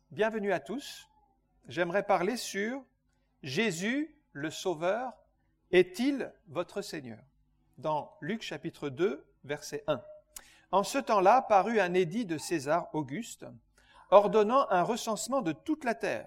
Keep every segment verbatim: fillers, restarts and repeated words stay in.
Bienvenue à tous. J'aimerais parler sur Jésus, le Sauveur, est-il votre Seigneur? Dans Luc chapitre deux, verset un. En ce temps-là parut un édit de César Auguste, ordonnant un recensement de toute la terre.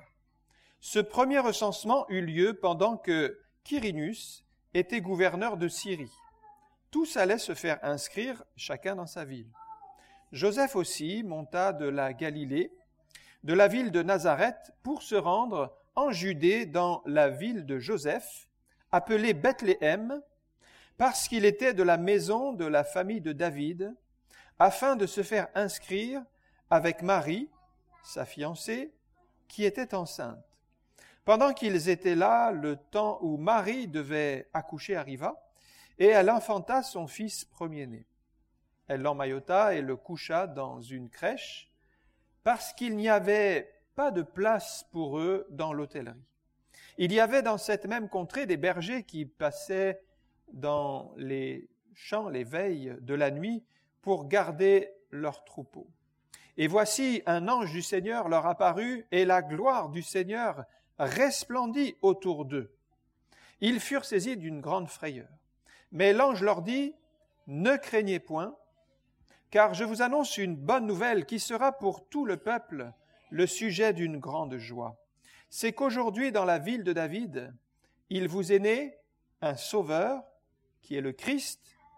Ce premier recensement eut lieu pendant que Quirinus était gouverneur de Syrie. Tous allaient se faire inscrire, chacun dans sa ville. Joseph aussi monta de la Galilée, de la ville de Nazareth, pour se rendre en Judée dans la ville de Joseph, appelée Bethléem, parce qu'il était de la maison de la famille de David, afin de se faire inscrire avec Marie, sa fiancée, qui était enceinte. Pendant qu'ils étaient là, le temps où Marie devait accoucher arriva, et elle enfanta son fils premier-né. Elle l'emmaillota et le coucha dans une crèche, parce qu'il n'y avait pas de place pour eux dans l'hôtellerie. Il y avait dans cette même contrée des bergers qui passaient dans les champs les veilles de la nuit pour garder leurs troupeaux. Et voici un ange du Seigneur leur apparut, et la gloire du Seigneur resplendit autour d'eux. Ils furent saisis d'une grande frayeur. Mais l'ange leur dit, « Ne craignez point, car je vous annonce une bonne nouvelle qui sera pour tout le peuple le sujet d'une grande joie. C'est qu'aujourd'hui, dans la ville de David, il vous est né un Sauveur, qui est le Christ,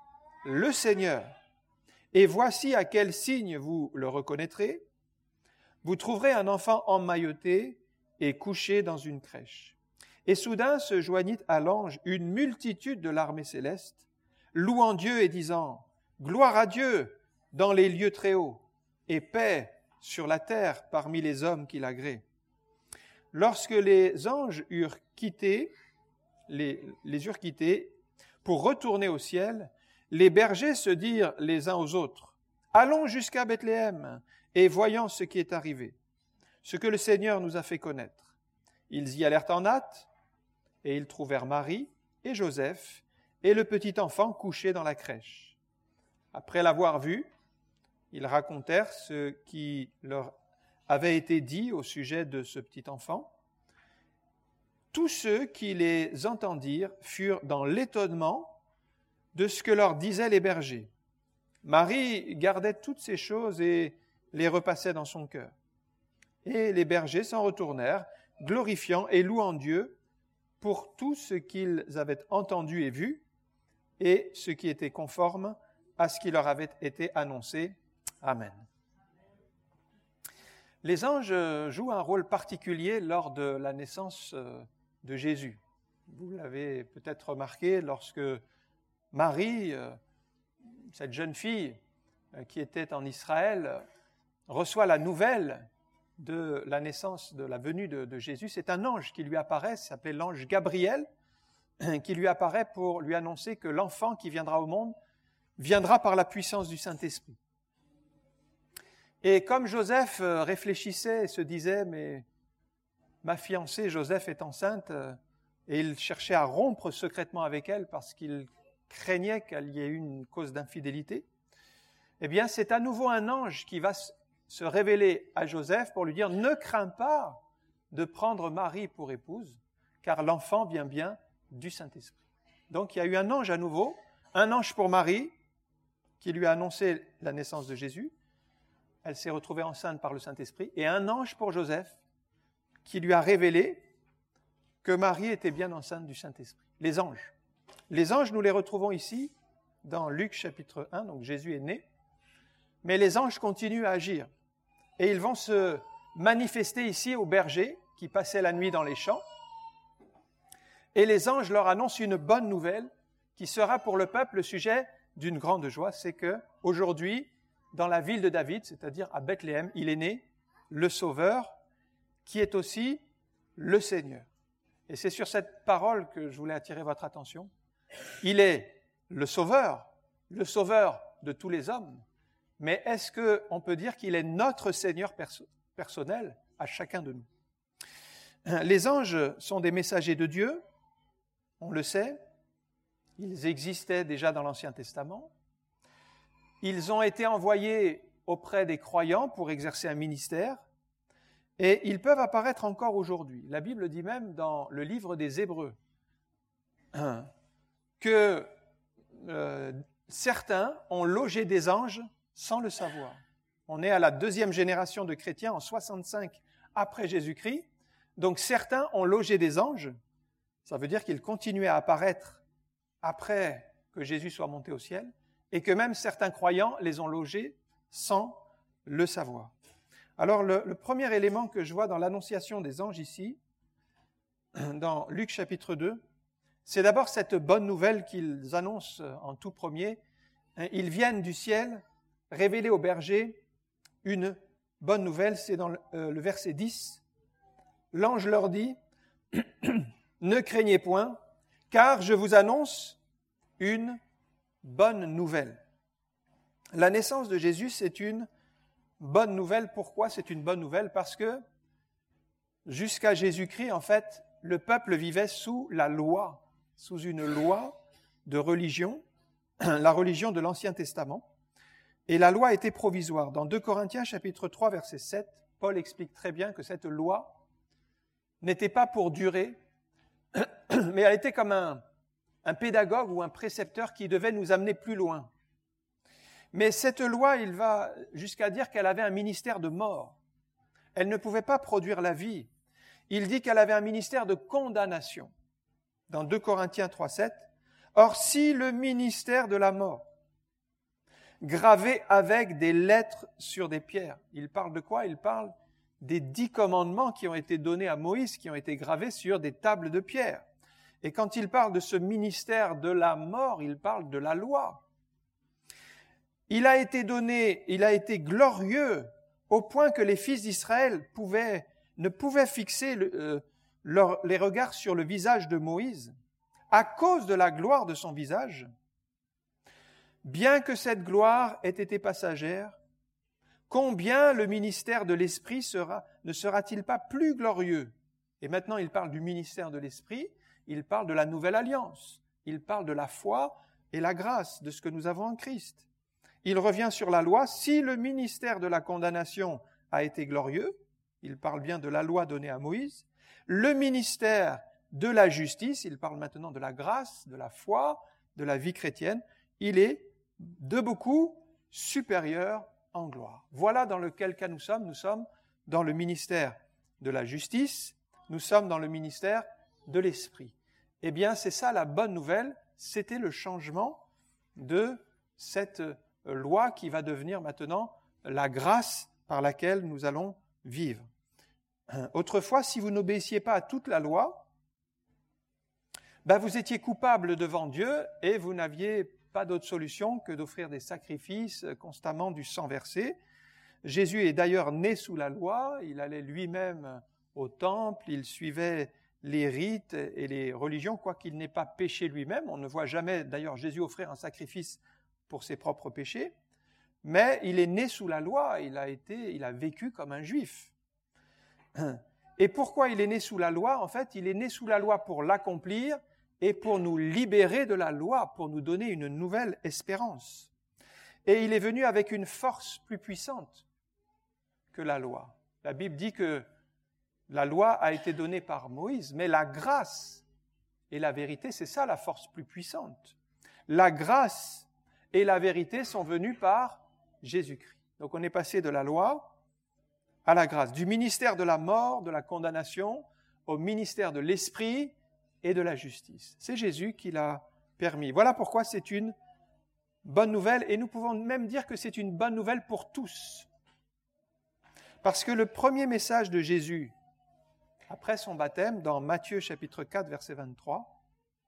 le Seigneur. Et voici à quel signe vous le reconnaîtrez. Vous trouverez un enfant emmailloté et couché dans une crèche. » Et soudain se joignit à l'ange une multitude de l'armée céleste, louant Dieu et disant « Gloire à Dieu dans les lieux très hauts, et paix sur la terre parmi les hommes qu'il agrée. » Lorsque les anges eurent quitté, les, les eurent quittés pour retourner au ciel, les bergers se dirent les uns aux autres « Allons jusqu'à Bethléem et voyons ce qui est arrivé, ce que le Seigneur nous a fait connaître. » Ils y allèrent en hâte, et ils trouvèrent Marie et Joseph et le petit enfant couché dans la crèche. Après l'avoir vu, ils racontèrent ce qui leur avait été dit au sujet de ce petit enfant. Tous ceux qui les entendirent furent dans l'étonnement de ce que leur disaient les bergers. Marie gardait toutes ces choses et les repassait dans son cœur. Et les bergers s'en retournèrent, glorifiant et louant Dieu pour tout ce qu'ils avaient entendu et vu, et ce qui était conforme à ce qui leur avait été annoncé. Amen. Les anges jouent un rôle particulier lors de la naissance de Jésus. Vous l'avez peut-être remarqué lorsque Marie, cette jeune fille qui était en Israël, reçoit la nouvelle de la naissance, de la venue de, de Jésus. C'est un ange qui lui apparaît, s'appelait l'ange Gabriel, qui lui apparaît pour lui annoncer que l'enfant qui viendra au monde viendra par la puissance du Saint-Esprit. Et comme Joseph réfléchissait et se disait, mais ma fiancée Joseph est enceinte, et il cherchait à rompre secrètement avec elle parce qu'il craignait qu'il y ait eu une cause d'infidélité, eh bien c'est à nouveau un ange qui va se révéler à Joseph pour lui dire « Ne crains pas de prendre Marie pour épouse, car l'enfant vient bien du Saint-Esprit. » Donc il y a eu un ange à nouveau, un ange pour Marie, qui lui a annoncé la naissance de Jésus. Elle s'est retrouvée enceinte par le Saint-Esprit. Et un ange pour Joseph, qui lui a révélé que Marie était bien enceinte du Saint-Esprit. Les anges. Les anges, nous les retrouvons ici, dans Luc chapitre un, donc Jésus est né. Mais les anges continuent à agir. Et ils vont se manifester ici aux bergers qui passaient la nuit dans les champs. Et les anges leur annoncent une bonne nouvelle qui sera pour le peuple le sujet d'une grande joie. C'est qu'aujourd'hui, dans la ville de David, c'est-à-dire à Bethléem, il est né le Sauveur qui est aussi le Seigneur. Et c'est sur cette parole que je voulais attirer votre attention. Il est le Sauveur, le Sauveur de tous les hommes. Mais est-ce qu'on peut dire qu'il est notre Seigneur perso- personnel à chacun de nous? Les anges sont des messagers de Dieu, on le sait. Ils existaient déjà dans l'Ancien Testament. Ils ont été envoyés auprès des croyants pour exercer un ministère. Et ils peuvent apparaître encore aujourd'hui. La Bible dit même dans le livre des Hébreux que euh, certains ont logé des anges sans le savoir. On est à la deuxième génération de chrétiens en soixante-cinq après Jésus-Christ. Donc certains ont logé des anges. Ça veut dire qu'ils continuaient à apparaître après que Jésus soit monté au ciel et que même certains croyants les ont logés sans le savoir. Alors le, le premier élément que je vois dans l'annonciation des anges ici, dans Luc chapitre deux, c'est d'abord cette bonne nouvelle qu'ils annoncent en tout premier. Ils viennent du ciel révéler aux bergers une bonne nouvelle, c'est dans le, euh, le verset dix. L'ange leur dit, « Ne craignez point, car je vous annonce une bonne nouvelle. » La naissance de Jésus, c'est une bonne nouvelle. Pourquoi c'est une bonne nouvelle? Parce que jusqu'à Jésus-Christ, en fait, le peuple vivait sous la loi, sous une loi de religion, la religion de l'Ancien Testament. Et la loi était provisoire. Dans deux Corinthiens chapitre trois, verset sept, Paul explique très bien que cette loi n'était pas pour durer, mais elle était comme un, un pédagogue ou un précepteur qui devait nous amener plus loin. Mais cette loi, il va jusqu'à dire qu'elle avait un ministère de mort. Elle ne pouvait pas produire la vie. Il dit qu'elle avait un ministère de condamnation. Dans deux Corinthiens trois, sept, « Or, si le ministère de la mort, gravé avec des lettres sur des pierres. » Il parle de quoi? Il parle des dix commandements qui ont été donnés à Moïse, qui ont été gravés sur des tables de pierre. Et quand il parle de ce ministère de la mort, il parle de la loi. Il a été donné, il a été glorieux au point que les fils d'Israël pouvaient, ne pouvaient fixer le, euh, leur, les regards sur le visage de Moïse à cause de la gloire de son visage. Bien que cette gloire ait été passagère, combien le ministère de l'Esprit sera, ne sera-t-il pas plus glorieux? Et maintenant, il parle du ministère de l'Esprit, il parle de la nouvelle alliance, il parle de la foi et la grâce de ce que nous avons en Christ. Il revient sur la loi. Si le ministère de la condamnation a été glorieux, il parle bien de la loi donnée à Moïse, le ministère de la justice, il parle maintenant de la grâce, de la foi, de la vie chrétienne, il est de beaucoup supérieur en gloire. Voilà dans lequel cas nous sommes. Nous sommes dans le ministère de la justice, nous sommes dans le ministère de l'Esprit. Eh bien, c'est ça la bonne nouvelle, c'était le changement de cette loi qui va devenir maintenant la grâce par laquelle nous allons vivre. Autrefois, si vous n'obéissiez pas à toute la loi, ben vous étiez coupable devant Dieu et vous n'aviez pas d'autre solution que d'offrir des sacrifices, constamment du sang versé. Jésus est d'ailleurs né sous la loi, il allait lui-même au temple, il suivait les rites et les religions, quoiqu'il n'ait pas péché lui-même. On ne voit jamais d'ailleurs Jésus offrir un sacrifice pour ses propres péchés, mais il est né sous la loi, il a été, il a vécu comme un juif. Et pourquoi il est né sous la loi? En fait, il est né sous la loi pour l'accomplir et pour nous libérer de la loi, pour nous donner une nouvelle espérance. Et il est venu avec une force plus puissante que la loi. La Bible dit que la loi a été donnée par Moïse, mais la grâce et la vérité, c'est ça la force plus puissante. La grâce et la vérité sont venues par Jésus-Christ. Donc on est passé de la loi à la grâce, du ministère de la mort, de la condamnation, au ministère de l'Esprit et de la justice. C'est Jésus qui l'a permis. Voilà pourquoi c'est une bonne nouvelle, et nous pouvons même dire que c'est une bonne nouvelle pour tous. Parce que le premier message de Jésus, après son baptême, dans Matthieu chapitre quatre, verset vingt-trois,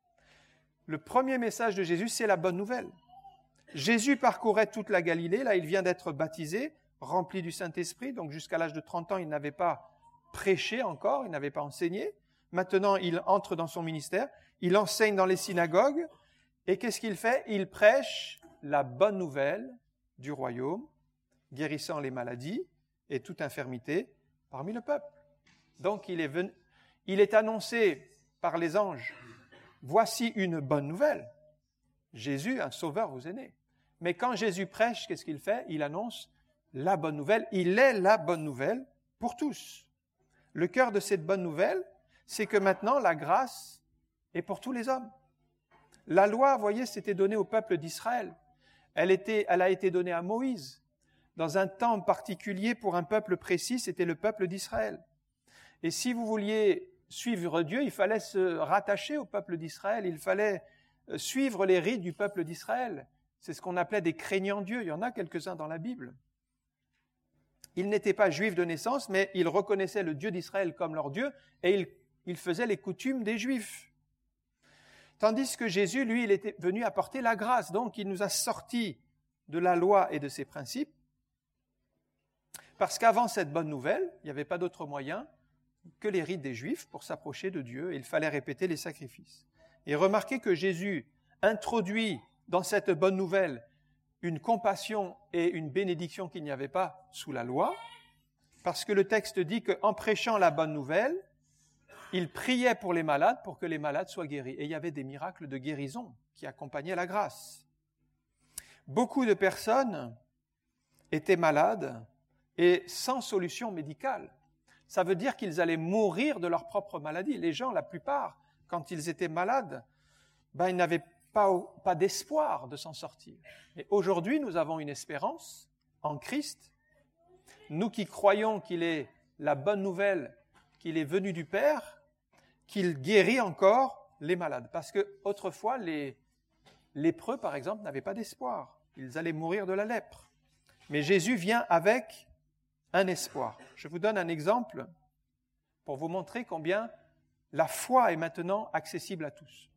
le premier message de Jésus, c'est la bonne nouvelle. Jésus parcourait toute la Galilée, là il vient d'être baptisé, rempli du Saint-Esprit, donc jusqu'à l'âge de trente ans, il n'avait pas prêché encore, il n'avait pas enseigné. Maintenant, il entre dans son ministère, il enseigne dans les synagogues, et qu'est-ce qu'il fait? Il prêche la bonne nouvelle du royaume, guérissant les maladies et toute infirmité parmi le peuple. Donc, il est, venu, il est annoncé par les anges, voici une bonne nouvelle. Jésus, un sauveur, vous est né. Mais quand Jésus prêche, qu'est-ce qu'il fait? Il annonce la bonne nouvelle. Il est la bonne nouvelle pour tous. Le cœur de cette bonne nouvelle, c'est que maintenant la grâce est pour tous les hommes. La loi, vous voyez, c'était donnée au peuple d'Israël. Elle, était, elle a été donnée à Moïse. Dans un temps particulier pour un peuple précis, c'était le peuple d'Israël. Et si vous vouliez suivre Dieu, il fallait se rattacher au peuple d'Israël, il fallait suivre les rites du peuple d'Israël. C'est ce qu'on appelait des craignants Dieu, il y en a quelques-uns dans la Bible. Ils n'étaient pas juifs de naissance, mais ils reconnaissaient le Dieu d'Israël comme leur Dieu, et ils, ils faisaient les coutumes des Juifs. Tandis que Jésus, lui, il était venu apporter la grâce, donc il nous a sortis de la loi et de ses principes, parce qu'avant cette bonne nouvelle, il n'y avait pas d'autre moyen que les rites des Juifs pour s'approcher de Dieu, et il fallait répéter les sacrifices. Et remarquez que Jésus introduit dans cette bonne nouvelle une compassion et une bénédiction qu'il n'y avait pas sous la loi, parce que le texte dit qu'en prêchant la bonne nouvelle, il priait pour les malades pour que les malades soient guéris. Et il y avait des miracles de guérison qui accompagnaient la grâce. Beaucoup de personnes étaient malades et sans solution médicale. Ça veut dire qu'ils allaient mourir de leur propre maladie. Les gens, la plupart, quand ils étaient malades, ben, ils n'avaient pas, pas d'espoir de s'en sortir. Et aujourd'hui, nous avons une espérance en Christ. Nous qui croyons qu'il est la bonne nouvelle, qu'il est venu du Père, qu'il guérit encore les malades. Parce que autrefois, les lépreux, par exemple, n'avaient pas d'espoir. Ils allaient mourir de la lèpre. Mais Jésus vient avec un espoir. Je vous donne un exemple pour vous montrer combien la foi est maintenant accessible à tous.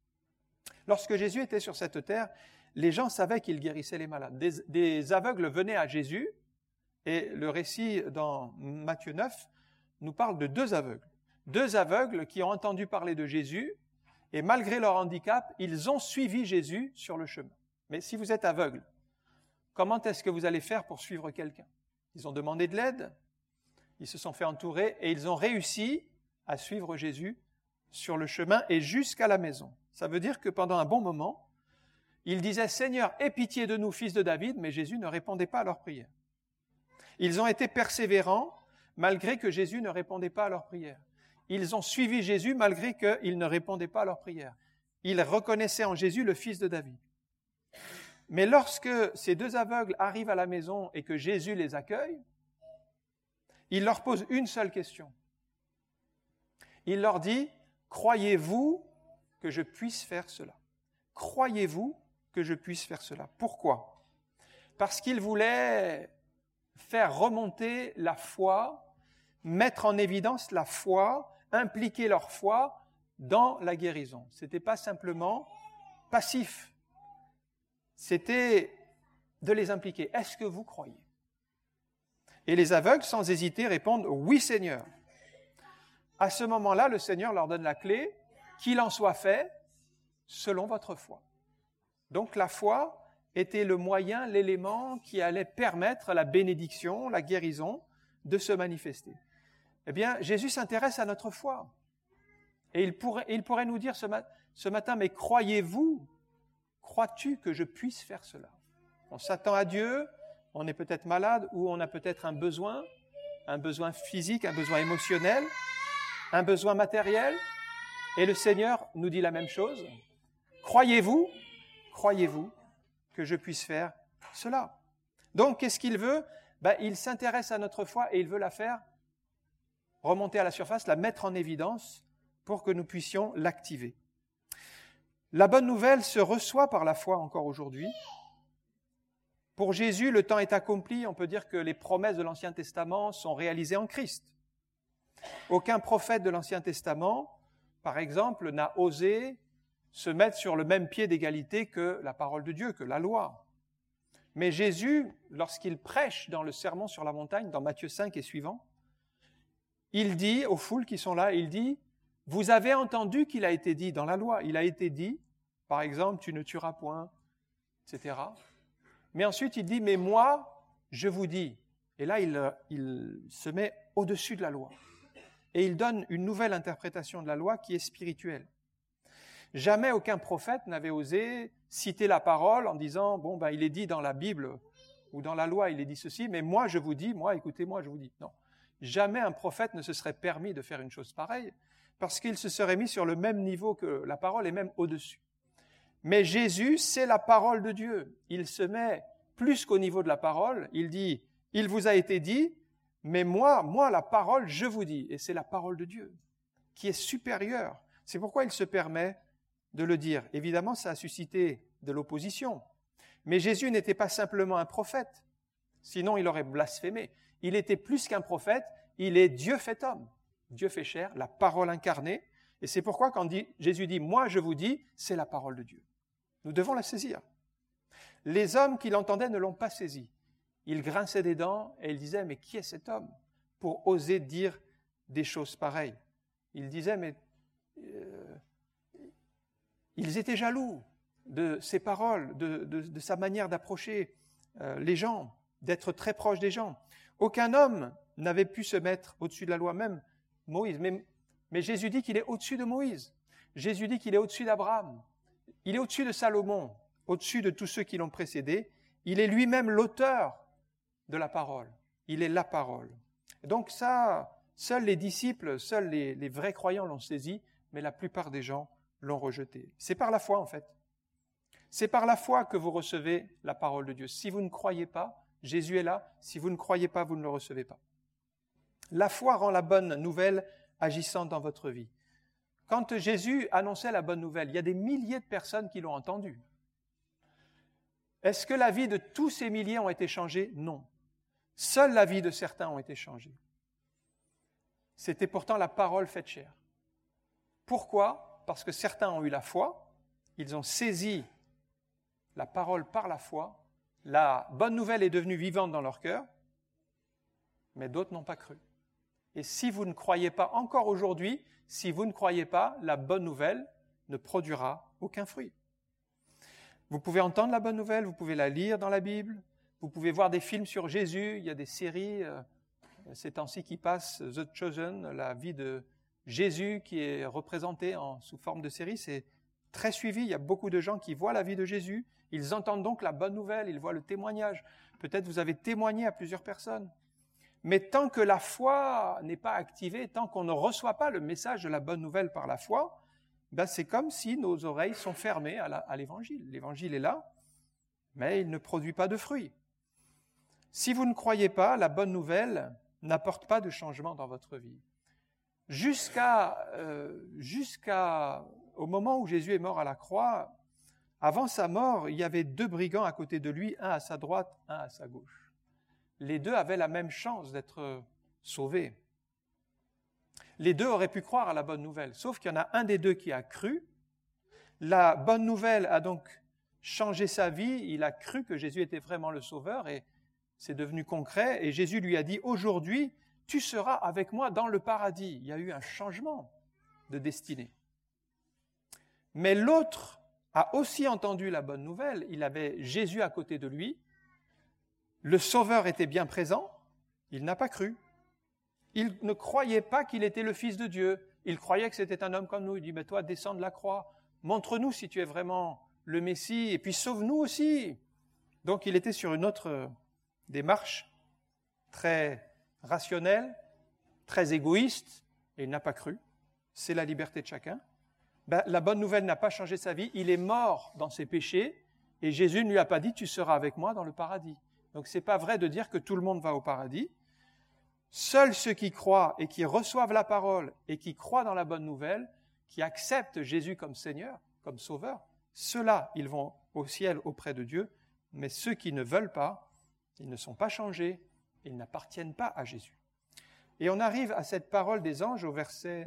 Lorsque Jésus était sur cette terre, les gens savaient qu'il guérissait les malades. Des, des aveugles venaient à Jésus, et le récit dans Matthieu neuf nous parle de deux aveugles. Deux aveugles qui ont entendu parler de Jésus, et malgré leur handicap, ils ont suivi Jésus sur le chemin. Mais si vous êtes aveugle, comment est-ce que vous allez faire pour suivre quelqu'un ? Ils ont demandé de l'aide, ils se sont fait entourer, et ils ont réussi à suivre Jésus sur le chemin et jusqu'à la maison. Ça veut dire que pendant un bon moment, ils disaient « Seigneur, aie pitié de nous, fils de David », mais Jésus ne répondait pas à leur prière. Ils ont été persévérants malgré que Jésus ne répondait pas à leur prière. Ils ont suivi Jésus malgré qu'il ne répondait pas à leur prière. Ils reconnaissaient en Jésus le fils de David. Mais lorsque ces deux aveugles arrivent à la maison et que Jésus les accueille, il leur pose une seule question. Il leur dit « Croyez-vous que je puisse faire cela ? Croyez-vous que je puisse faire cela ? » Pourquoi ? Parce qu'il voulait faire remonter la foi, mettre en évidence la foi, impliquer leur foi dans la guérison. Ce n'était pas simplement passif, c'était de les impliquer. Est-ce que vous croyez ? Et les aveugles, sans hésiter, répondent « Oui, Seigneur ». À ce moment-là, le Seigneur leur donne la clé, qu'il en soit fait selon votre foi. Donc la foi était le moyen, l'élément qui allait permettre la bénédiction, la guérison de se manifester. Eh bien, Jésus s'intéresse à notre foi. Et il pourrait, il pourrait nous dire ce, mat- ce matin, mais croyez-vous, crois-tu que je puisse faire cela ? On s'attend à Dieu, on est peut-être malade ou on a peut-être un besoin, un besoin physique, un besoin émotionnel, un besoin matériel, et le Seigneur nous dit la même chose. Croyez-vous, croyez-vous que je puisse faire cela ? Donc, qu'est-ce qu'il veut ? Ben, il s'intéresse à notre foi et il veut la faire remonter à la surface, la mettre en évidence pour que nous puissions l'activer. La bonne nouvelle se reçoit par la foi encore aujourd'hui. Pour Jésus, le temps est accompli. On peut dire que les promesses de l'Ancien Testament sont réalisées en Christ. Aucun prophète de l'Ancien Testament, par exemple, n'a osé se mettre sur le même pied d'égalité que la parole de Dieu, que la loi. Mais Jésus, lorsqu'il prêche dans le Sermon sur la montagne, dans Matthieu cinq et suivant, il dit aux foules qui sont là, il dit « Vous avez entendu qu'il a été dit dans la loi, il a été dit, par exemple, tu ne tueras point, et cetera. Mais ensuite, il dit « Mais moi, je vous dis ». Et là, il, il se met au-dessus de la loi. Et il donne une nouvelle interprétation de la loi qui est spirituelle. Jamais aucun prophète n'avait osé citer la parole en disant « Bon, ben, il est dit dans la Bible ou dans la loi, il est dit ceci, mais moi, je vous dis, moi, écoutez-moi, je vous dis. » Non. jamais un prophète ne se serait permis de faire une chose pareille, parce qu'il se serait mis sur le même niveau que la parole et même au-dessus. Mais Jésus, c'est la parole de Dieu. Il se met plus qu'au niveau de la parole. Il dit, il vous a été dit, mais moi, moi, la parole, je vous dis. Et c'est la parole de Dieu qui est supérieure. C'est pourquoi il se permet de le dire. Évidemment, ça a suscité de l'opposition. Mais Jésus n'était pas simplement un prophète. Sinon, il aurait blasphémé. Il était plus qu'un prophète. Il est Dieu fait homme. Dieu fait chair, la parole incarnée. Et c'est pourquoi quand dit, Jésus dit « moi je vous dis », c'est la parole de Dieu. Nous devons la saisir. Les hommes qui l'entendaient ne l'ont pas saisi. Ils grinçaient des dents et ils disaient « mais qui est cet homme ?» pour oser dire des choses pareilles. Ils disaient « mais euh, ils étaient jaloux de ses paroles, de, de, de sa manière d'approcher euh, les gens, d'être très proche des gens. Aucun homme n'avait pu se mettre au-dessus de la loi, même Moïse. Mais, mais Jésus dit qu'il est au-dessus de Moïse. Jésus dit qu'il est au-dessus d'Abraham. Il est au-dessus de Salomon, au-dessus de tous ceux qui l'ont précédé. Il est lui-même l'auteur de la parole. Il est la parole. Et donc ça, seuls les disciples, seuls les, les vrais croyants l'ont saisi, mais la plupart des gens l'ont rejeté. C'est par la foi en fait. C'est par la foi que vous recevez la parole de Dieu. Si vous ne croyez pas, Jésus est là. Si vous ne croyez pas, vous ne le recevez pas. La foi rend la bonne nouvelle agissante dans votre vie. Quand Jésus annonçait la bonne nouvelle, il y a des milliers de personnes qui l'ont entendu. Est-ce que la vie de tous ces milliers ont été changées? Non. Seule la vie de certains ont été changées. C'était pourtant la parole faite chair. Pourquoi? Parce que certains ont eu la foi, ils ont saisi la parole par la foi, la bonne nouvelle est devenue vivante dans leur cœur, mais d'autres n'ont pas cru. Et si vous ne croyez pas encore aujourd'hui, si vous ne croyez pas, la bonne nouvelle ne produira aucun fruit. Vous pouvez entendre la bonne nouvelle, vous pouvez la lire dans la Bible, vous pouvez voir des films sur Jésus, il y a des séries euh, ces temps-ci qui passent, The Chosen, la vie de Jésus qui est représentée en, sous forme de série, c'est très suivi, il y a beaucoup de gens qui voient la vie de Jésus, ils entendent donc la bonne nouvelle, ils voient le témoignage. Peut-être vous avez témoigné à plusieurs personnes. Mais tant que la foi n'est pas activée, tant qu'on ne reçoit pas le message de la bonne nouvelle par la foi, ben c'est comme si nos oreilles sont fermées à, la, à l'évangile. L'évangile est là, mais il ne produit pas de fruits. Si vous ne croyez pas, la bonne nouvelle n'apporte pas de changement dans votre vie. Jusqu'à, euh, jusqu'à au moment où Jésus est mort à la croix, avant sa mort, il y avait deux brigands à côté de lui, un à sa droite, un à sa gauche. Les deux avaient la même chance d'être sauvés. Les deux auraient pu croire à la bonne nouvelle, sauf qu'il y en a un des deux qui a cru. La bonne nouvelle a donc changé sa vie, il a cru que Jésus était vraiment le Sauveur et c'est devenu concret. Et Jésus lui a dit, aujourd'hui, tu seras avec moi dans le paradis. Il y a eu un changement de destinée. Mais l'autre a aussi entendu la bonne nouvelle, il avait Jésus à côté de lui, le Sauveur était bien présent, il n'a pas cru. Il ne croyait pas qu'il était le Fils de Dieu. Il croyait que c'était un homme comme nous. Il dit, mais toi, descends de la croix. Montre-nous si tu es vraiment le Messie. Et puis sauve-nous aussi. Donc il était sur une autre démarche très rationnelle, très égoïste. Et il n'a pas cru. C'est la liberté de chacun. Ben, la bonne nouvelle n'a pas changé sa vie. Il est mort dans ses péchés. Et Jésus ne lui a pas dit, tu seras avec moi dans le paradis. Donc ce n'est pas vrai de dire que tout le monde va au paradis. Seuls ceux qui croient et qui reçoivent la parole et qui croient dans la bonne nouvelle, qui acceptent Jésus comme Seigneur, comme Sauveur, ceux-là, ils vont au ciel auprès de Dieu. Mais ceux qui ne veulent pas, ils ne sont pas changés, ils n'appartiennent pas à Jésus. Et on arrive à cette parole des anges au verset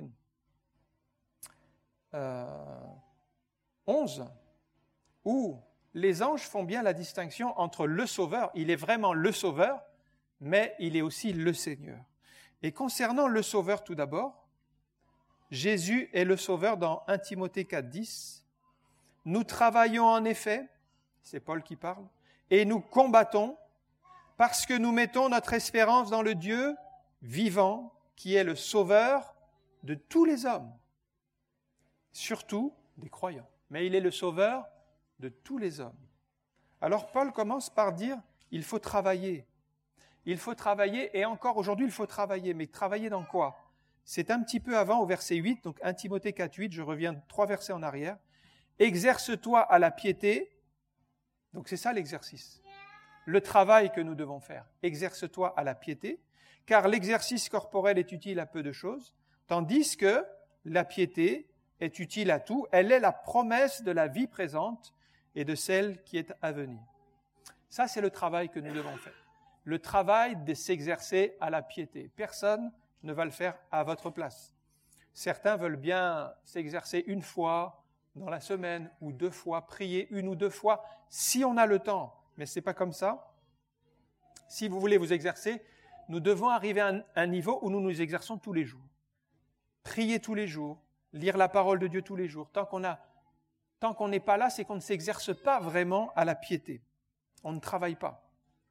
euh, onze, où les anges font bien la distinction entre le Sauveur, il est vraiment le Sauveur, mais il est aussi le Seigneur. Et concernant le Sauveur tout d'abord, Jésus est le Sauveur dans premier Timothée quatre, dix. Nous travaillons en effet, c'est Paul qui parle, et nous combattons parce que nous mettons notre espérance dans le Dieu vivant qui est le Sauveur de tous les hommes, surtout des croyants. Mais il est le Sauveur de tous les hommes. Alors Paul commence par dire, il faut travailler. il faut travailler, et encore aujourd'hui, il faut travailler. Mais travailler dans quoi? C'est un petit peu avant, au verset huit, donc un Timothée quatre, huit, je reviens trois versets en arrière. « Exerce-toi à la piété », donc c'est ça l'exercice, le travail que nous devons faire. « Exerce-toi à la piété, car l'exercice corporel est utile à peu de choses, tandis que la piété est utile à tout. Elle est la promesse de la vie présente et de celle qui est à venir. » Ça, c'est le travail que nous devons faire. Le travail de s'exercer à la piété. Personne ne va le faire à votre place. Certains veulent bien s'exercer une fois dans la semaine ou deux fois, prier une ou deux fois, si on a le temps. Mais ce n'est pas comme ça. Si vous voulez vous exercer, nous devons arriver à un, un niveau où nous nous exerçons tous les jours. Prier tous les jours, lire la parole de Dieu tous les jours. Tant qu'on a, tant qu'on n'est pas là, c'est qu'on ne s'exerce pas vraiment à la piété. On ne travaille pas.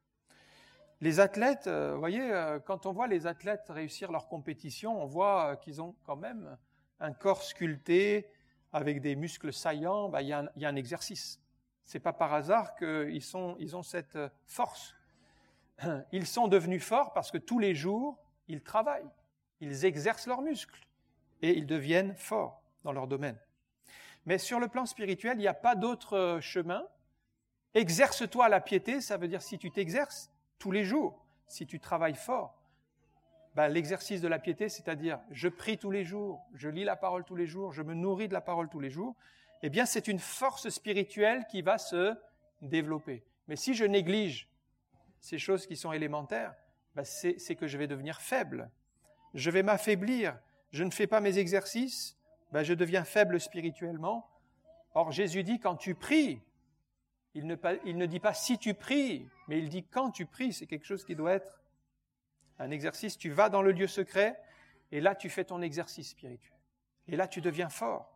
Les athlètes, euh, vous voyez, euh, quand on voit les athlètes réussir leur compétition, on voit euh, qu'ils ont quand même un corps sculpté, avec des muscles saillants, ben, il y a un, il y a un exercice. Ce n'est pas par hasard qu'ils sont, ils ont cette force. Ils sont devenus forts parce que tous les jours, ils travaillent, ils exercent leurs muscles et ils deviennent forts dans leur domaine. Mais sur le plan spirituel, il n'y a pas d'autre chemin. Exerce-toi à la piété, ça veut dire si tu t'exerces tous les jours, si tu travailles fort, ben, l'exercice de la piété, c'est-à-dire je prie tous les jours, je lis la parole tous les jours, je me nourris de la parole tous les jours, eh bien c'est une force spirituelle qui va se développer. Mais si je néglige ces choses qui sont élémentaires, ben c'est, c'est que je vais devenir faible. Je vais m'affaiblir. Je ne fais pas mes exercices, ben je deviens faible spirituellement. Or, Jésus dit, quand tu pries, il ne, il ne dit pas si tu pries, mais il dit quand tu pries, c'est quelque chose qui doit être un exercice. Tu vas dans le lieu secret, et là, tu fais ton exercice spirituel. Et là, tu deviens fort.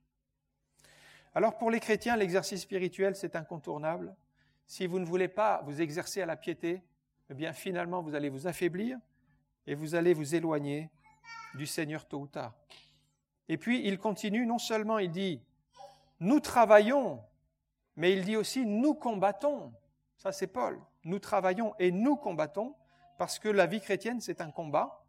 Alors, pour les chrétiens, l'exercice spirituel, c'est incontournable. Si vous ne voulez pas vous exercer à la piété, eh bien, finalement, vous allez vous affaiblir et vous allez vous éloigner du Seigneur tôt ou tard. Et puis, il continue, non seulement il dit « nous travaillons », mais il dit aussi « nous combattons ». Ça, c'est Paul. Nous travaillons et nous combattons parce que la vie chrétienne, c'est un combat.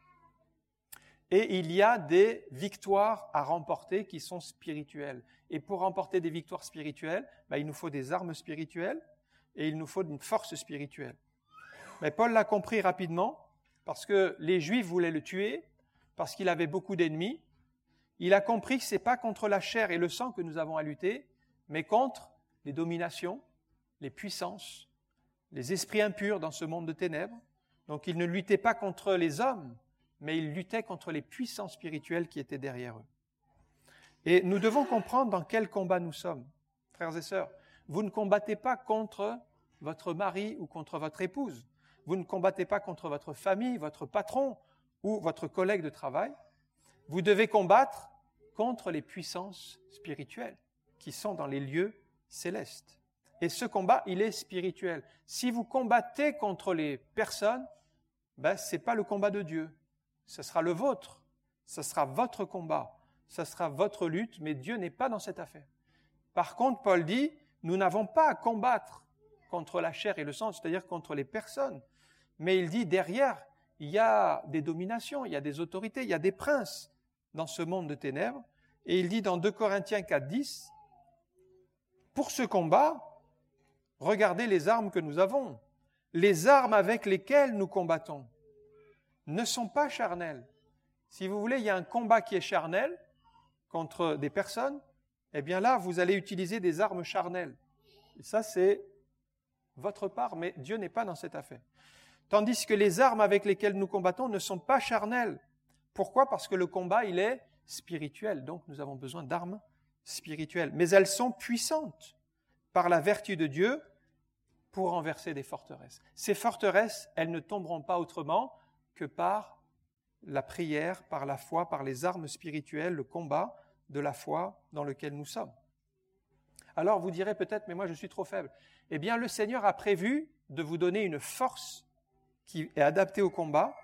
Et il y a des victoires à remporter qui sont spirituelles. Et pour remporter des victoires spirituelles, ben, il nous faut des armes spirituelles et il nous faut une force spirituelle. Mais Paul l'a compris rapidement parce que les Juifs voulaient le tuer, parce qu'il avait beaucoup d'ennemis. Il a compris que ce n'est pas contre la chair et le sang que nous avons à lutter, mais contre les dominations, les puissances, les esprits impurs dans ce monde de ténèbres. Donc il ne luttait pas contre les hommes, mais il luttait contre les puissances spirituelles qui étaient derrière eux. Et nous devons comprendre dans quel combat nous sommes. Frères et sœurs, vous ne combattez pas contre votre mari ou contre votre épouse. Vous ne combattez pas contre votre famille, votre patron ou votre collègue de travail. Vous devez combattre contre les puissances spirituelles qui sont dans les lieux célestes. Et ce combat, il est spirituel. Si vous combattez contre les personnes, ben, ce n'est pas le combat de Dieu. Ce sera le vôtre. Ce sera votre combat. Ce sera votre lutte, mais Dieu n'est pas dans cette affaire. Par contre, Paul dit, nous n'avons pas à combattre contre la chair et le sang, c'est-à-dire contre les personnes. Mais il dit, derrière, il y a des dominations, il y a des autorités, il y a des princes dans ce monde de ténèbres. Et il dit dans deux Corinthiens quatre, dix, pour ce combat, regardez les armes que nous avons. Les armes avec lesquelles nous combattons ne sont pas charnelles. Si vous voulez, il y a un combat qui est charnel contre des personnes, eh bien là, vous allez utiliser des armes charnelles. Et ça, c'est votre part, mais Dieu n'est pas dans cette affaire. Tandis que les armes avec lesquelles nous combattons ne sont pas charnelles. Pourquoi ? Parce que le combat, il est spirituel. Donc, nous avons besoin d'armes spirituelles. Mais elles sont puissantes par la vertu de Dieu pour renverser des forteresses. Ces forteresses, elles ne tomberont pas autrement que par la prière, par la foi, par les armes spirituelles, le combat de la foi dans lequel nous sommes. Alors vous direz peut-être, mais moi je suis trop faible. Eh bien, le Seigneur a prévu de vous donner une force qui est adaptée au combat,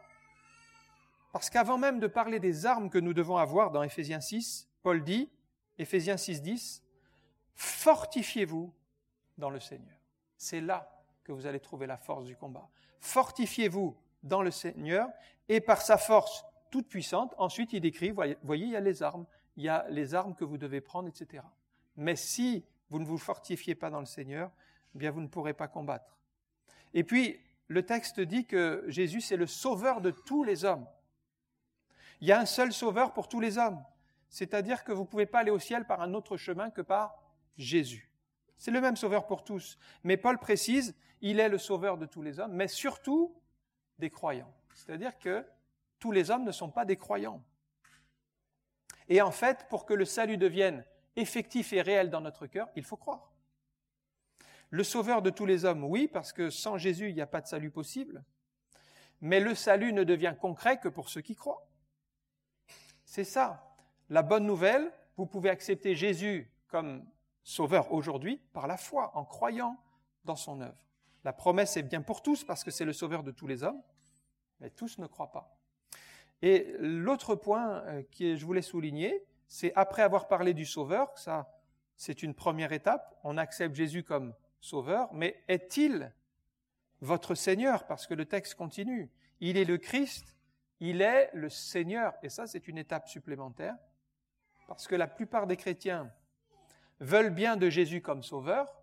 parce qu'avant même de parler des armes que nous devons avoir dans Éphésiens six, Paul dit, Éphésiens six, dix, « Fortifiez-vous dans le Seigneur ». C'est là que vous allez trouver la force du combat. fortifiez-vous dans le Seigneur et par sa force toute puissante. Ensuite, il décrit, voyez, voyez, il y a les armes, il y a les armes que vous devez prendre, et cetera. Mais si vous ne vous fortifiez pas dans le Seigneur, eh bien vous ne pourrez pas combattre. Et puis, le texte dit que Jésus, c'est le sauveur de tous les hommes. Il y a un seul sauveur pour tous les hommes. C'est-à-dire que vous ne pouvez pas aller au ciel par un autre chemin que par Jésus. C'est le même sauveur pour tous. Mais Paul précise, il est le sauveur de tous les hommes, mais surtout des croyants. C'est-à-dire que tous les hommes ne sont pas des croyants. Et en fait, pour que le salut devienne effectif et réel dans notre cœur, il faut croire. Le sauveur de tous les hommes, oui, parce que sans Jésus, il n'y a pas de salut possible. Mais le salut ne devient concret que pour ceux qui croient. C'est ça. La bonne nouvelle, vous pouvez accepter Jésus comme sauveur aujourd'hui par la foi, en croyant dans son œuvre. La promesse est bien pour tous parce que c'est le sauveur de tous les hommes, mais tous ne croient pas. Et l'autre point que je voulais souligner, c'est après avoir parlé du sauveur, ça c'est une première étape, on accepte Jésus comme sauveur, mais est-il votre Seigneur? Parce que le texte continue. Il est le Christ, il est le Seigneur. Et ça, c'est une étape supplémentaire. Parce que la plupart des chrétiens veulent bien de Jésus comme sauveur,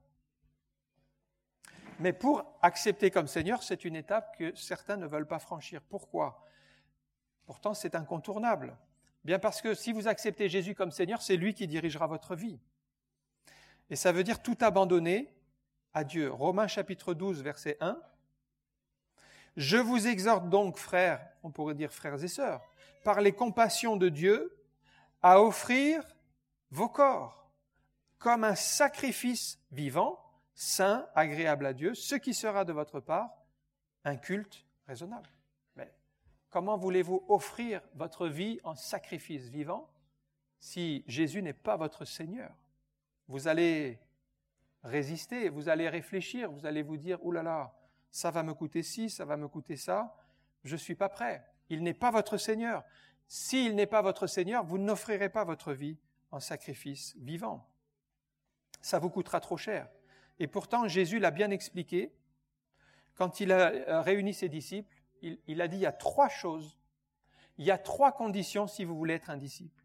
mais pour accepter comme Seigneur, c'est une étape que certains ne veulent pas franchir. Pourquoi? Pourtant, c'est incontournable. Bien parce que si vous acceptez Jésus comme Seigneur, c'est lui qui dirigera votre vie. Et ça veut dire tout abandonner à Dieu. Romains chapitre douze, verset un. « Je vous exhorte donc, frères, on pourrait dire frères et sœurs, par les compassions de Dieu, à offrir vos corps comme un sacrifice vivant, saint, agréable à Dieu, ce qui sera de votre part un culte raisonnable. » Mais comment voulez-vous offrir votre vie en sacrifice vivant si Jésus n'est pas votre Seigneur? Vous allez résister, vous allez réfléchir, vous allez vous dire « Ouh là là, ça va me coûter ci, ça va me coûter ça, je ne suis pas prêt. » Il n'est pas votre Seigneur. S'il n'est pas votre Seigneur, vous n'offrirez pas votre vie en sacrifice vivant. Ça vous coûtera trop cher. Et pourtant, Jésus l'a bien expliqué. Quand il a réuni ses disciples, il, il a dit il y a trois choses, il y a trois conditions si vous voulez être un disciple.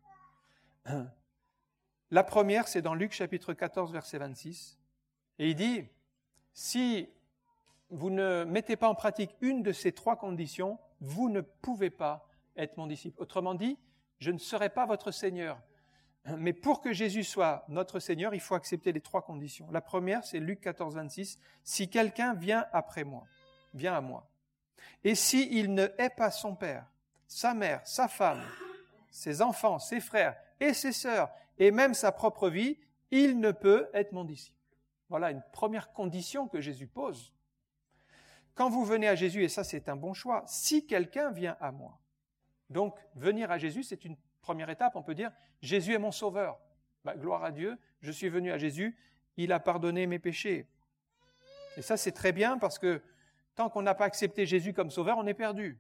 La première, c'est dans Luc chapitre quatorze, verset vingt-six. Et il dit, si vous ne mettez pas en pratique une de ces trois conditions, vous ne pouvez pas être mon disciple. Autrement dit, je ne serai pas votre Seigneur. Mais pour que Jésus soit notre Seigneur, il faut accepter les trois conditions. La première, c'est Luc quatorze, vingt-six. « Si quelqu'un vient après moi, vient à moi, et s'il ne hait pas son père, sa mère, sa femme, ses enfants, ses frères et ses sœurs, et même sa propre vie, il ne peut être mon disciple. » Voilà une première condition que Jésus pose. Quand vous venez à Jésus, et ça c'est un bon choix, si quelqu'un vient à moi. Donc, venir à Jésus, c'est une première étape, on peut dire, Jésus est mon sauveur. Bah, gloire à Dieu, je suis venu à Jésus, il a pardonné mes péchés. Et ça c'est très bien parce que tant qu'on n'a pas accepté Jésus comme sauveur, on est perdu.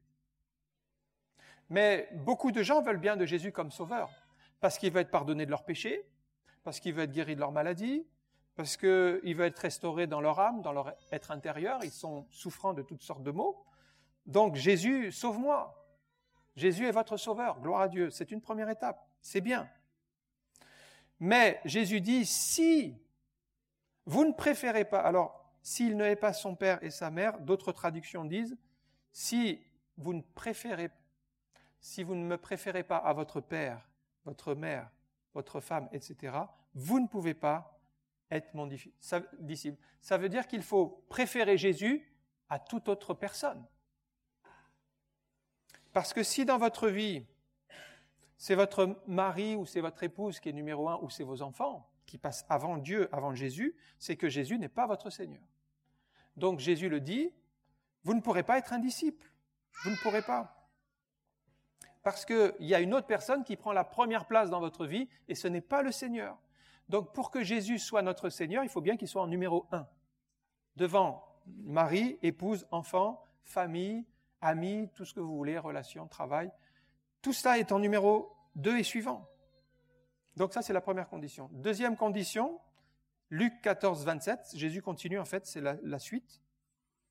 Mais beaucoup de gens veulent bien de Jésus comme sauveur, parce qu'il veut être pardonné de leurs péchés, parce qu'il veut être guéri de leur maladie, parce qu'il veut être restauré dans leur âme, dans leur être intérieur, ils sont souffrants de toutes sortes de maux. Donc Jésus, sauve-moi. Jésus est votre sauveur, gloire à Dieu. C'est une première étape, c'est bien. Mais Jésus dit, si vous ne préférez pas, alors s'il ne hait pas son père et sa mère, d'autres traductions disent, si vous ne préférez, si vous ne me préférez pas à votre père, votre mère, votre femme, et cetera, vous ne pouvez pas être mon disciple. Ça veut dire qu'il faut préférer Jésus à toute autre personne. Parce que si dans votre vie, c'est votre mari ou c'est votre épouse qui est numéro un, ou c'est vos enfants qui passent avant Dieu, avant Jésus, c'est que Jésus n'est pas votre Seigneur. Donc Jésus le dit, vous ne pourrez pas être un disciple. Vous ne pourrez pas. Parce qu'il y a une autre personne qui prend la première place dans votre vie et ce n'est pas le Seigneur. Donc pour que Jésus soit notre Seigneur, il faut bien qu'il soit en numéro un. Devant mari, épouse, enfant, famille, amis, tout ce que vous voulez, relations, travail. Tout ça est en numéro deux et suivant. Donc ça, c'est la première condition. Deuxième condition, Luc quatorze, vingt-sept, Jésus continue en fait, c'est la, la suite.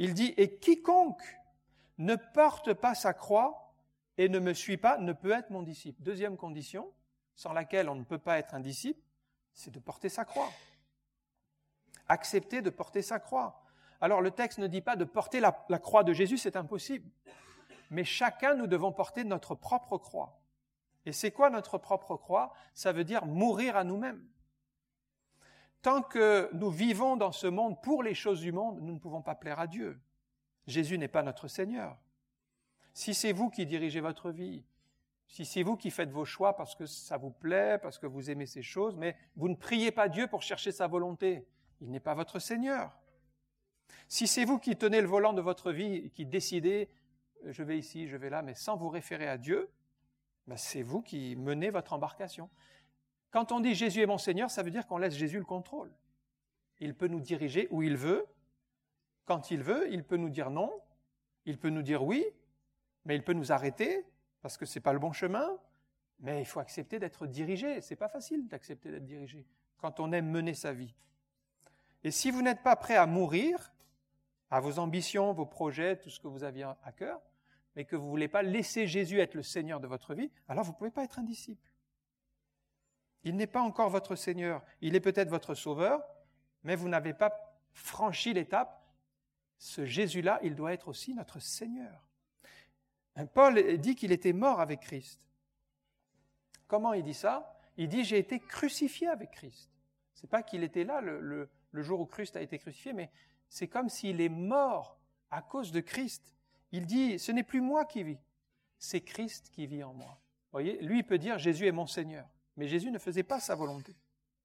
Il dit « Et quiconque ne porte pas sa croix et ne me suit pas ne peut être mon disciple. » Deuxième condition, sans laquelle on ne peut pas être un disciple, c'est de porter sa croix. Accepter de porter sa croix. Alors le texte ne dit pas de porter la, la croix de Jésus, c'est impossible. Mais chacun, nous devons porter notre propre croix. Et c'est quoi notre propre croix? Ça veut dire mourir à nous-mêmes. Tant que nous vivons dans ce monde pour les choses du monde, nous ne pouvons pas plaire à Dieu. Jésus n'est pas notre Seigneur. Si c'est vous qui dirigez votre vie, si c'est vous qui faites vos choix parce que ça vous plaît, parce que vous aimez ces choses, mais vous ne priez pas Dieu pour chercher sa volonté, il n'est pas votre Seigneur. Si c'est vous qui tenez le volant de votre vie et qui décidez, je vais ici, je vais là, mais sans vous référer à Dieu, ben c'est vous qui menez votre embarcation. Quand on dit Jésus est mon Seigneur, ça veut dire qu'on laisse Jésus le contrôle. Il peut nous diriger où il veut, quand il veut, il peut nous dire non, il peut nous dire oui, mais il peut nous arrêter parce que ce n'est pas le bon chemin, mais il faut accepter d'être dirigé. Ce n'est pas facile d'accepter d'être dirigé quand on aime mener sa vie. Et si vous n'êtes pas prêt à mourir à vos ambitions, vos projets, tout ce que vous aviez à cœur, mais que vous ne voulez pas laisser Jésus être le Seigneur de votre vie, alors vous ne pouvez pas être un disciple. Il n'est pas encore votre Seigneur. Il est peut-être votre Sauveur, mais vous n'avez pas franchi l'étape. Ce Jésus-là, il doit être aussi notre Seigneur. Paul dit qu'il était mort avec Christ. Comment il dit ça? Il dit « j'ai été crucifié avec Christ ». Ce n'est pas qu'il était là le, le, le jour où Christ a été crucifié, mais c'est comme s'il est mort à cause de Christ. Il dit « ce n'est plus moi qui vis, c'est Christ qui vit en moi ». Vous voyez, lui il peut dire « Jésus est mon Seigneur ». Mais Jésus ne faisait pas sa volonté.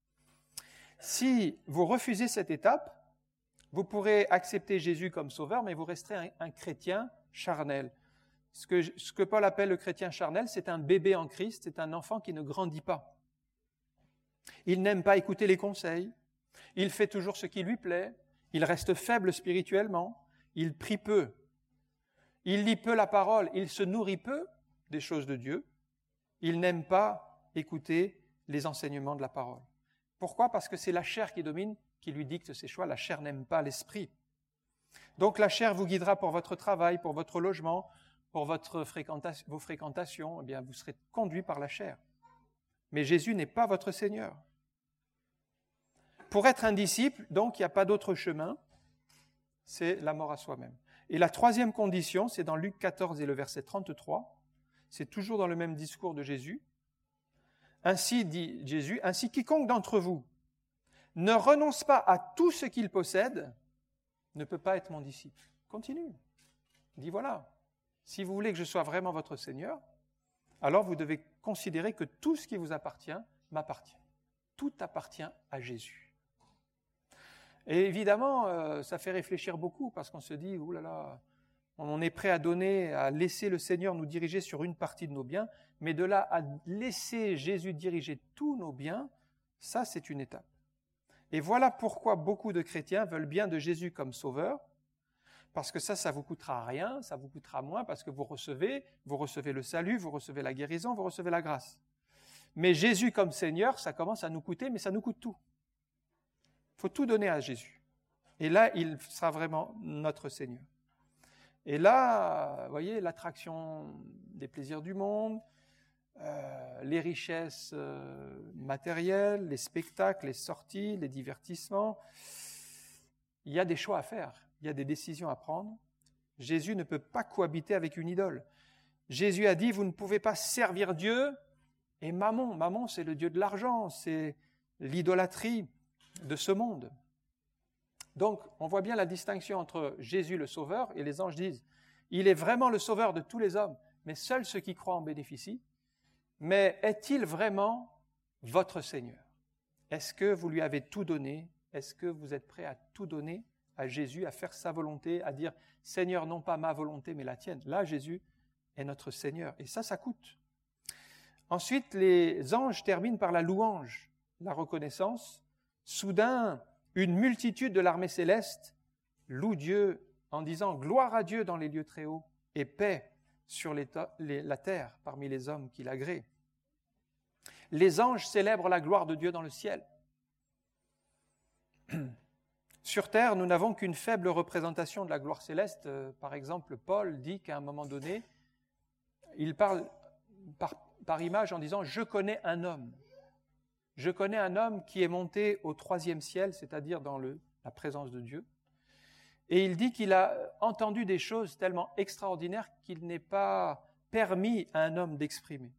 Si vous refusez cette étape, vous pourrez accepter Jésus comme sauveur, mais vous resterez un, un chrétien charnel. Ce que, ce que Paul appelle le chrétien charnel, c'est un bébé en Christ, c'est un enfant qui ne grandit pas. Il n'aime pas écouter les conseils, il fait toujours ce qui lui plaît, il reste faible spirituellement, il prie peu, il lit peu la parole, il se nourrit peu des choses de Dieu, il n'aime pas écouter les enseignements de la parole. Pourquoi? Parce que c'est la chair qui domine, qui lui dicte ses choix. La chair n'aime pas l'esprit. Donc la chair vous guidera pour votre travail, pour votre logement, pour votre fréquentation, vos fréquentations. Eh bien, vous serez conduit par la chair. Mais Jésus n'est pas votre Seigneur. Pour être un disciple, donc, il n'y a pas d'autre chemin, c'est la mort à soi-même. Et la troisième condition, c'est dans Luc quatorze et le verset trente-trois, c'est toujours dans le même discours de Jésus. Ainsi, dit Jésus, « Ainsi quiconque d'entre vous ne renonce pas à tout ce qu'il possède ne peut pas être mon disciple. » Continue. Il dit, voilà, si vous voulez que je sois vraiment votre Seigneur, alors vous devez considérer que tout ce qui vous appartient m'appartient. Tout appartient à Jésus. Et évidemment, euh, ça fait réfléchir beaucoup parce qu'on se dit, oh là là, on est prêt à donner, à laisser le Seigneur nous diriger sur une partie de nos biens, mais de là à laisser Jésus diriger tous nos biens, ça c'est une étape. Et voilà pourquoi beaucoup de chrétiens veulent bien de Jésus comme sauveur, parce que ça, ça vous coûtera rien, ça vous coûtera moins, parce que vous recevez, vous recevez le salut, vous recevez la guérison, vous recevez la grâce. Mais Jésus comme Seigneur, ça commence à nous coûter, mais ça nous coûte tout. Il faut tout donner à Jésus. Et là, il sera vraiment notre Seigneur. Et là, vous voyez, l'attraction des plaisirs du monde, euh, les richesses euh, matérielles, les spectacles, les sorties, les divertissements, il y a des choix à faire, il y a des décisions à prendre. Jésus ne peut pas cohabiter avec une idole. Jésus a dit, vous ne pouvez pas servir Dieu et Mammon. Mammon, c'est le dieu de l'argent, c'est l'idolâtrie de ce monde. Donc, on voit bien la distinction entre Jésus le Sauveur et les anges disent, il est vraiment le Sauveur de tous les hommes, mais seuls ceux qui croient en bénéficient. Mais est-il vraiment votre Seigneur? Est-ce que vous lui avez tout donné? Est-ce que vous êtes prêt à tout donner à Jésus, à faire sa volonté, à dire, Seigneur, non pas ma volonté, mais la tienne? Là, Jésus est notre Seigneur. Et ça, ça coûte. Ensuite, les anges terminent par la louange, la reconnaissance. Soudain, une multitude de l'armée céleste loue Dieu en disant « Gloire à Dieu dans les lieux très hauts et paix sur les to- les, la terre parmi les hommes qui l'agréent. » Les anges célèbrent la gloire de Dieu dans le ciel. Sur terre, nous n'avons qu'une faible représentation de la gloire céleste. Euh, par exemple, Paul dit qu'à un moment donné, il parle par, par image en disant « Je connais un homme ». Je connais un homme qui est monté au troisième ciel, c'est-à-dire dans le, la présence de Dieu. Et il dit qu'il a entendu des choses tellement extraordinaires qu'il n'est pas permis à un homme d'exprimer.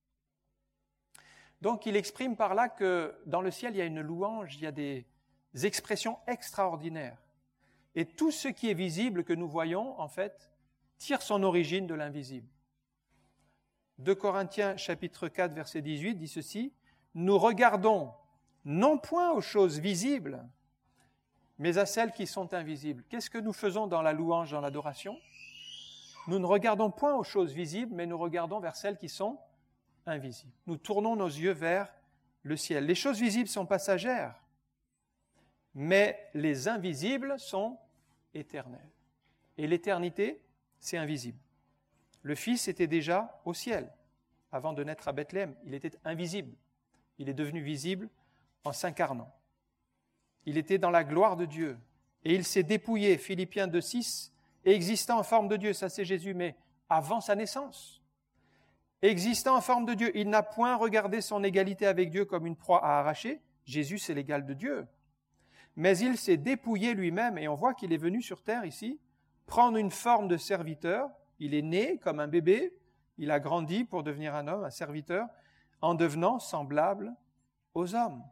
Donc il exprime par là que dans le ciel, il y a une louange, il y a des expressions extraordinaires. Et tout ce qui est visible que nous voyons, en fait, tire son origine de l'invisible. deux Corinthiens chapitre quatre, verset dix-huit dit ceci, « Nous regardons non point aux choses visibles, mais à celles qui sont invisibles. » Qu'est-ce que nous faisons dans la louange, dans l'adoration ? Nous ne regardons point aux choses visibles, mais nous regardons vers celles qui sont invisibles. Nous tournons nos yeux vers le ciel. Les choses visibles sont passagères, mais les invisibles sont éternels. Et l'éternité, c'est invisible. Le Fils était déjà au ciel. Avant de naître à Bethléem, il était invisible. Il est devenu visible en s'incarnant. Il était dans la gloire de Dieu. Et il s'est dépouillé, Philippiens deux, six, existant en forme de Dieu, ça c'est Jésus, mais avant sa naissance. Existant en forme de Dieu, il n'a point regardé son égalité avec Dieu comme une proie à arracher. Jésus, c'est l'égal de Dieu. Mais il s'est dépouillé lui-même, et on voit qu'il est venu sur terre ici, prendre une forme de serviteur. Il est né comme un bébé, il a grandi pour devenir un homme, un serviteur, en devenant semblable aux hommes.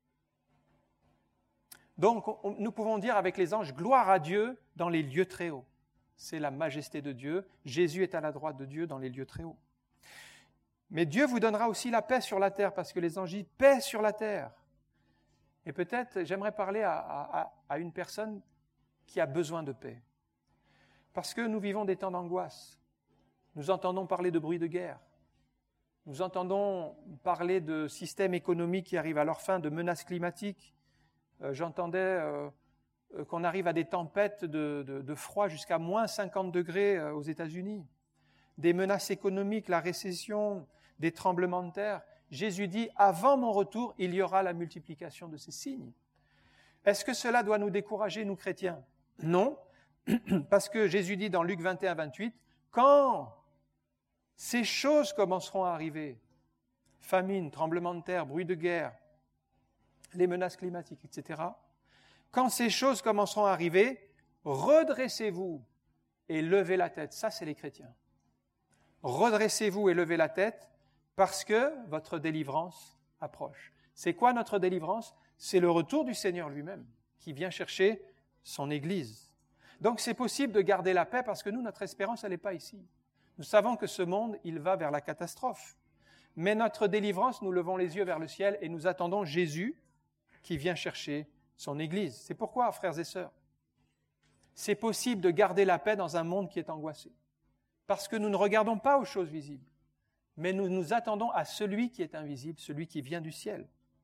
Donc, on, nous pouvons dire avec les anges, gloire à Dieu dans les lieux très hauts. C'est la majesté de Dieu. Jésus est à la droite de Dieu dans les lieux très hauts. Mais Dieu vous donnera aussi la paix sur la terre, parce que les anges disent paix sur la terre. Et peut-être, j'aimerais parler à, à, à une personne qui a besoin de paix. Parce que nous vivons des temps d'angoisse. Nous entendons parler de bruit de guerre. Nous entendons parler de systèmes économiques qui arrivent à leur fin, de menaces climatiques. Euh, j'entendais euh, qu'on arrive à des tempêtes de, de, de froid jusqu'à moins cinquante degrés euh, aux États-Unis. Des menaces économiques, la récession, des tremblements de terre. Jésus dit, avant mon retour, il y aura la multiplication de ces signes. Est-ce que cela doit nous décourager, nous chrétiens ? Non, parce que Jésus dit dans Luc vingt et un, vingt-huit, quand ces choses commenceront à arriver, famine, tremblement de terre, bruit de guerre, les menaces climatiques, et cetera, quand ces choses commenceront à arriver, redressez-vous et levez la tête. Ça, c'est les chrétiens. Redressez-vous et levez la tête parce que votre délivrance approche. C'est quoi notre délivrance ? C'est le retour du Seigneur lui-même qui vient chercher son Église. Donc c'est possible de garder la paix parce que nous, notre espérance, elle n'est pas ici. Nous savons que ce monde, il va vers la catastrophe. Mais notre délivrance, nous levons les yeux vers le ciel et nous attendons Jésus qui vient chercher son Église. C'est pourquoi, frères et sœurs, c'est possible de garder la paix dans un monde qui est angoissé. Parce que nous ne regardons pas aux choses visibles, mais nous nous attendons à celui qui est invisible, celui qui vient du ciel.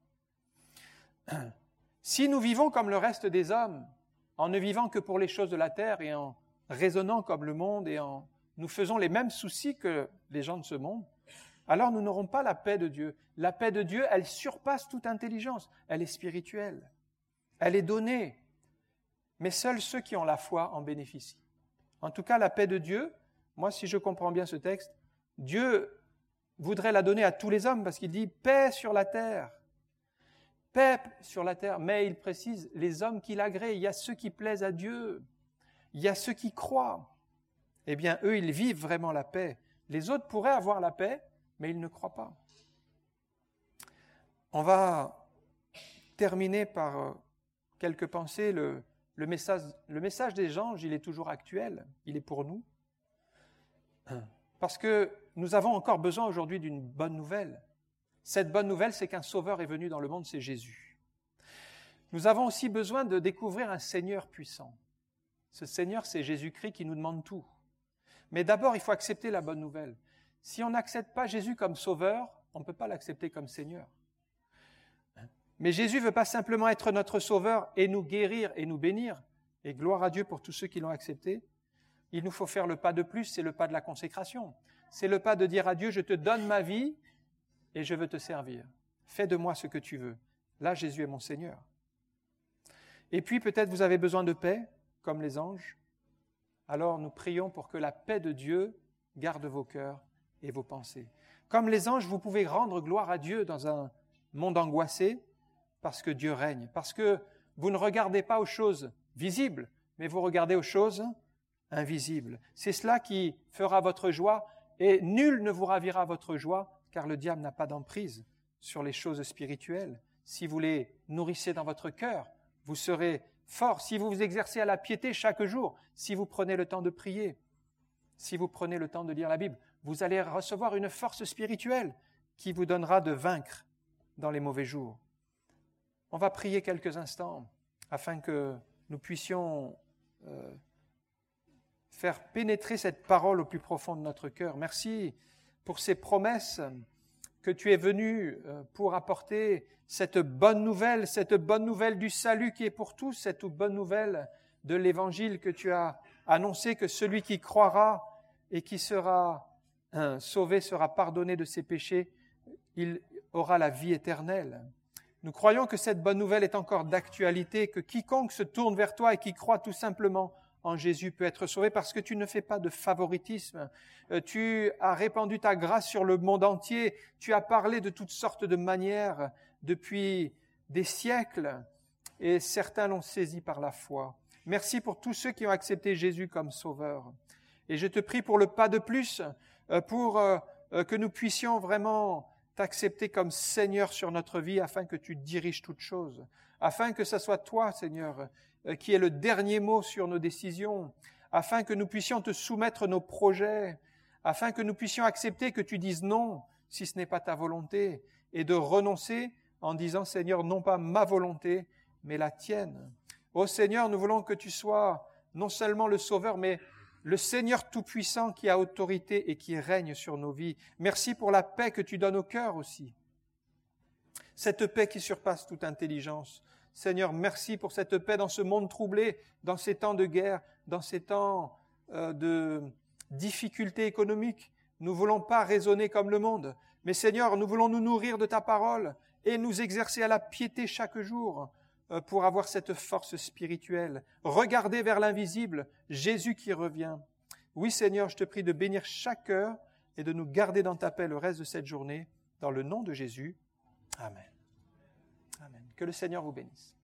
Si nous vivons comme le reste des hommes, en ne vivant que pour les choses de la terre et en raisonnant comme le monde et en nous faisons les mêmes soucis que les gens de ce monde, alors nous n'aurons pas la paix de Dieu. La paix de Dieu, elle surpasse toute intelligence. Elle est spirituelle. Elle est donnée. Mais seuls ceux qui ont la foi en bénéficient. En tout cas, la paix de Dieu, moi, si je comprends bien ce texte, Dieu voudrait la donner à tous les hommes parce qu'il dit « paix sur la terre ». Paix sur la terre, mais il précise les hommes qui l'agréent. Il y a ceux qui plaisent à Dieu. Il y a ceux qui croient. Eh bien, eux, ils vivent vraiment la paix. Les autres pourraient avoir la paix, mais ils ne croient pas. On va terminer par quelques pensées. Le, le, message, le message des anges, il est toujours actuel. Il est pour nous. Parce que nous avons encore besoin aujourd'hui d'une bonne nouvelle. Cette bonne nouvelle, c'est qu'un sauveur est venu dans le monde, c'est Jésus. Nous avons aussi besoin de découvrir un Seigneur puissant. Ce Seigneur, c'est Jésus-Christ qui nous demande tout. Mais d'abord, il faut accepter la bonne nouvelle. Si on n'accepte pas Jésus comme sauveur, on ne peut pas l'accepter comme Seigneur. Mais Jésus ne veut pas simplement être notre sauveur et nous guérir et nous bénir. Et gloire à Dieu pour tous ceux qui l'ont accepté. Il nous faut faire le pas de plus, c'est le pas de la consécration. C'est le pas de dire à Dieu, je te donne ma vie et je veux te servir. Fais de moi ce que tu veux. Là, Jésus est mon Seigneur. Et puis peut-être vous avez besoin de paix, comme les anges. Alors nous prions pour que la paix de Dieu garde vos cœurs et vos pensées. Comme les anges, vous pouvez rendre gloire à Dieu dans un monde angoissé parce que Dieu règne, parce que vous ne regardez pas aux choses visibles, mais vous regardez aux choses invisibles. C'est cela qui fera votre joie et nul ne vous ravira votre joie car le diable n'a pas d'emprise sur les choses spirituelles. Si vous les nourrissez dans votre cœur, vous serez fort. Si vous vous exercez à la piété chaque jour, si vous prenez le temps de prier, si vous prenez le temps de lire la Bible, vous allez recevoir une force spirituelle qui vous donnera de vaincre dans les mauvais jours. On va prier quelques instants afin que nous puissions euh, faire pénétrer cette parole au plus profond de notre cœur. Merci pour ces promesses que tu es venu pour apporter cette bonne nouvelle, cette bonne nouvelle du salut qui est pour tous, cette bonne nouvelle de l'évangile que tu as annoncé, que celui qui croira et qui sera hein, sauvé, sera pardonné de ses péchés, il aura la vie éternelle. Nous croyons que cette bonne nouvelle est encore d'actualité, que quiconque se tourne vers toi et qui croit tout simplement en Jésus peut être sauvé parce que tu ne fais pas de favoritisme. Tu as répandu ta grâce sur le monde entier. Tu as parlé de toutes sortes de manières depuis des siècles et certains l'ont saisi par la foi. Merci pour tous ceux qui ont accepté Jésus comme sauveur. Et je te prie pour le pas de plus, pour que nous puissions vraiment t'accepter comme Seigneur sur notre vie afin que tu diriges toutes choses, afin que ce soit toi, Seigneur, qui ait le dernier mot sur nos décisions, afin que nous puissions te soumettre nos projets, afin que nous puissions accepter que tu dises non si ce n'est pas ta volonté, et de renoncer en disant, Seigneur, non pas ma volonté, mais la tienne. Ô Seigneur, nous voulons que tu sois non seulement le Sauveur, mais le Seigneur Tout-Puissant qui a autorité et qui règne sur nos vies. Merci pour la paix que tu donnes au cœur aussi. Cette paix qui surpasse toute intelligence. Seigneur, merci pour cette paix dans ce monde troublé, dans ces temps de guerre, dans ces temps euh, de difficultés économiques. Nous ne voulons pas raisonner comme le monde, mais Seigneur, nous voulons nous nourrir de ta parole et nous exercer à la piété chaque jour euh, pour avoir cette force spirituelle. Regarder vers l'invisible, Jésus qui revient. Oui Seigneur, je te prie de bénir chaque cœur et de nous garder dans ta paix le reste de cette journée. Dans le nom de Jésus, Amen. Amen. Que le Seigneur vous bénisse.